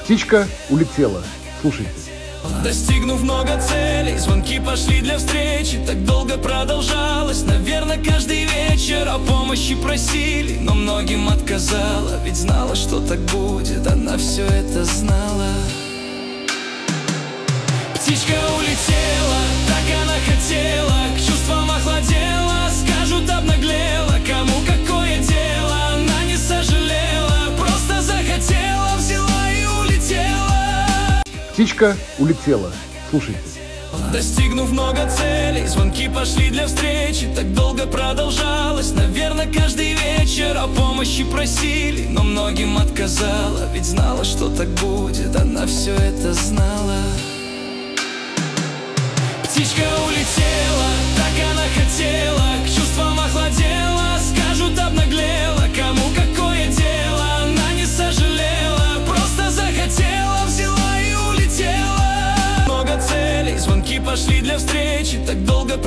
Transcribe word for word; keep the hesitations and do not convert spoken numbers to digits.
Птичка улетела. Слушайте. Достигнув много целей, звонки пошли для встречи. Так долго продолжалось, наверное, каждый вечер. О помощи просили, но многим отказала. Ведь знала, что так будет, она все это знала. Птичка улетела, так она хотела, к чувствам охладела, скажут, обнаглела. Кому какое дело, она не сожалела, просто захотела, взяла и улетела. Птичка улетела. Слушайте. Достигнув много целей, звонки пошли для встречи. Так долго продолжалось, наверное, каждый вечер. О помощи просили, но многим отказала. Ведь знала, что так будет, она все это знала. Птичка улетела, так она хотела, к чувствам охладела, скажут, обнаглела. Кому какое дело, она не сожалела, просто захотела, взяла и улетела. Много целей, звонки пошли для встречи. Так долго